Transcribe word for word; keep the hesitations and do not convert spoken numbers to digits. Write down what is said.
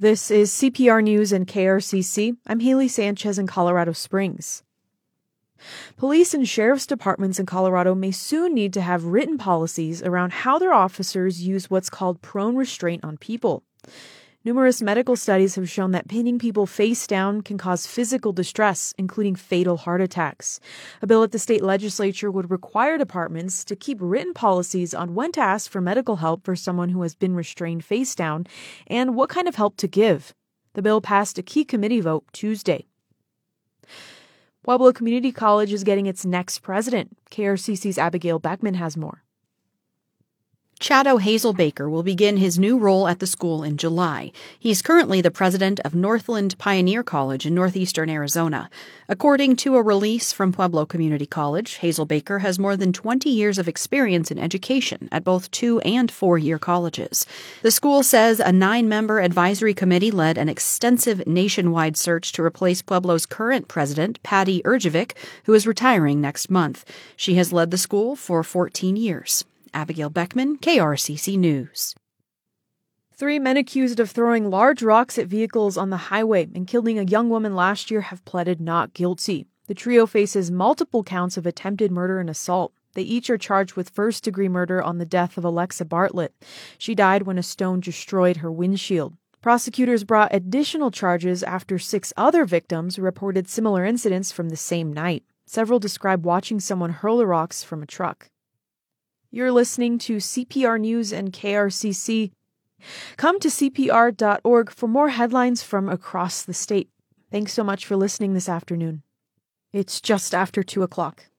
This is C P R News and K R C C. I'm Haley Sanchez in Colorado Springs. Police and sheriff's departments in Colorado may soon need to have written policies around how their officers use what's called prone restraint on people. Numerous medical studies have shown that pinning people face down can cause physical distress, including fatal heart attacks. A bill at the state legislature would require departments to keep written policies on when to ask for medical help for someone who has been restrained face down and what kind of help to give. The bill passed a key committee vote Tuesday. Pueblo Community College is getting its next president. K R C C's Abigail Beckman has more. Chado Hazelbaker will begin his new role at the school in July. He's currently the president of Northland Pioneer College in northeastern Arizona. According to a release from Pueblo Community College, Hazelbaker has more than twenty years of experience in education at both two- and four-year colleges. The school says a nine-member advisory committee led an extensive nationwide search to replace Pueblo's current president, Patty Erjovic, who is retiring next month. She has led the school for fourteen years. Abigail Beckman, K R C C News. Three men accused of throwing large rocks at vehicles on the highway and killing a young woman last year have pleaded not guilty. The trio faces multiple counts of attempted murder and assault. They each are charged with first-degree murder on the death of Alexa Bartlett. She died when a stone destroyed her windshield. Prosecutors brought additional charges after six other victims reported similar incidents from the same night. Several described watching someone hurl the rocks from a truck. You're listening to C P R News and K R C C. Come to C P R dot org for more headlines from across the state. Thanks so much for listening this afternoon. It's just after two o'clock.